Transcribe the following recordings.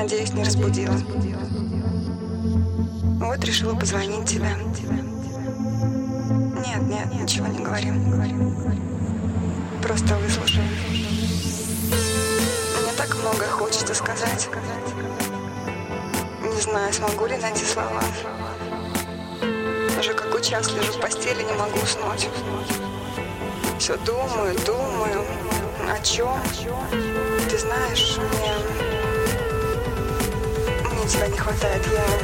Надеюсь, не разбудила. Вот решила позвонить тебе. Нет, ничего не говорим. Просто выслушай. Мне так много хочется сказать. Не знаю, смогу ли найти слова. Уже какой час лежу в постели, не могу уснуть. Все думаю. О чем? Ты знаешь, мне тебя не хватает.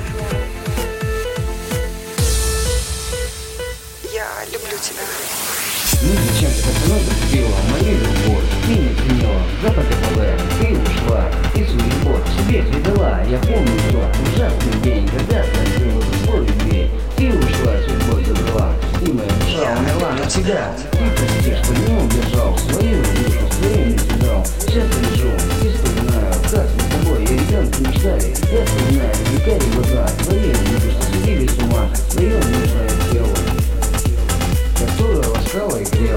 Я люблю тебя. Ну зачем ты так много разбила мою любовь? Ты не ценила, запах ПВ, ты ушла, и свою любовь себе предала. Я помню тот ужасный день, когда скользила за свою дверь. Ты ушла, судьбой забрала, и моя душа умерла на тебя. Ты прости, что не удержал свою душу, свою не связал. Сейчас лежу и вспоминаю, как мы с тобой и ребенка мечтали. Я вспоминаю, векали глаза, твои люди, что сидели с ума, свое нежное тело, которая ласкала и грела.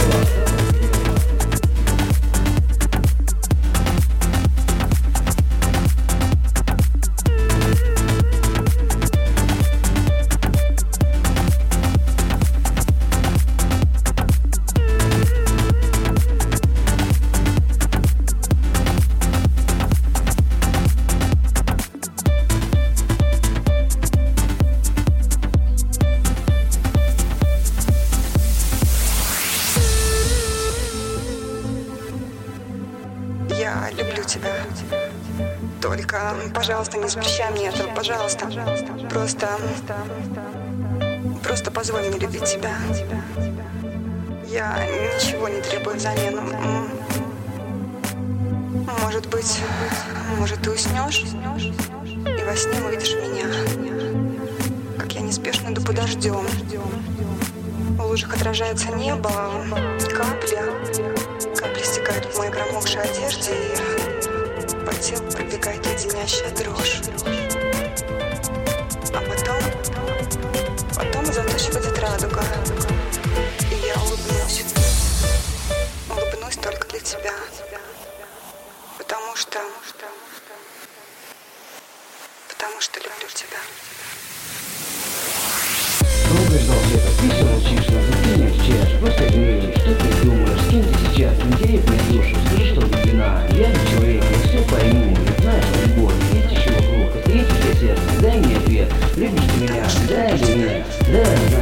Я люблю тебя. Только, пожалуйста, не запрещай мне этого, пожалуйста. Просто позволь мне любить тебя. Я ничего не требую взамен. Может быть, ты уснешь и во сне увидишь меня, как я неспешно иду под дождем. В лужах отражается небо, капли стекают в моей промокшей одежде, и по телу пробегает леденящая дрожь. А потом за тучей выйдет радуга, и я улыбнусь только для тебя, потому что люблю тебя. Долго ждал света, ты все молчишь, но ты не отвечаешь. Просто говори, что ты думаешь, с кем ты сейчас, интересно мне душу, скажи, что влюблена. Я не человек, я все пойму, я знаю, что любовь, есть еще вокруг, это есть у тебя сердце, дай мне ответ, любишь ты меня, да или нет, да.